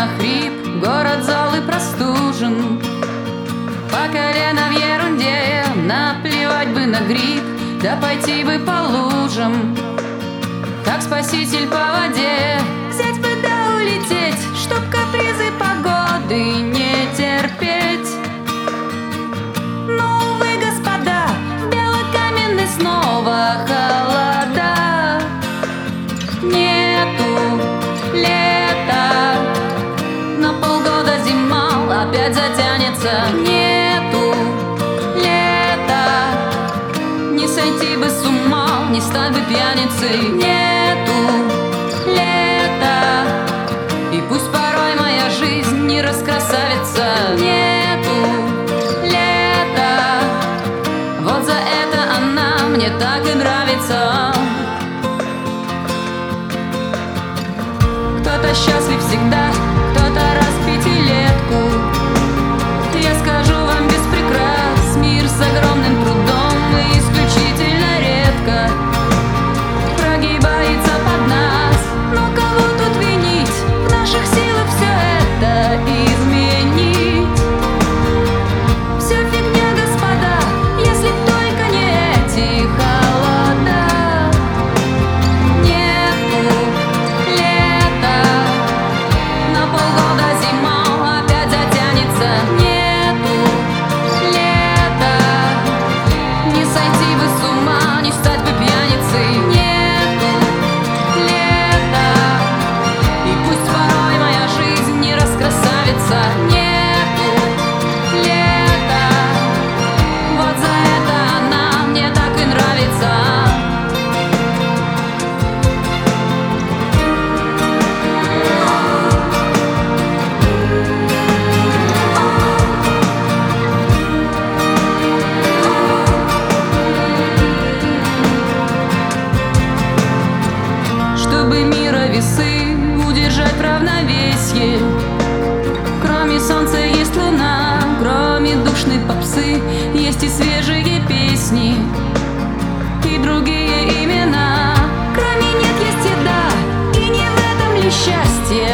охрип, город зол и простужен. По колено в ерунде, наплевать бы на гриб, да пойти бы по лужам, как спаситель по воде. Взять бы да улететь, чтоб капризы погоды не терпеть. Но, увы, господа, в белокаменной снова холода. Нету лета, на полгода зима опять затянется. Нету лета, не сойти бы с ума, не стать бы пьяницей. Нету лета, и пусть порой моя жизнь не раскрасавица. Нету лета, вот за это она мне так и нравится. Кто-то счастлив всегда, кто-то раз в пятилетку. Я скажу вам без прикрас, мир с огромным трудом и исключительно редко прогибается под нас. Но кого тут винить? В наших силах все это изменить. Все фигня, господа, если только не эти холода. Нету лета, на полгода зима опять затянется. Нету лета, не сойти бы с ума, не стать бы пьяницей. Нету лета, и пусть порой моя жизнь не раскрасавица. Нету лета, вот за это она мне так и нравится. Чтобы мира весы удержать в равновесье, кроме солнца есть луна, кроме душной попсы есть и свежие песни, и другие имена. Кроме нет есть еда, и не в этом ли счастье?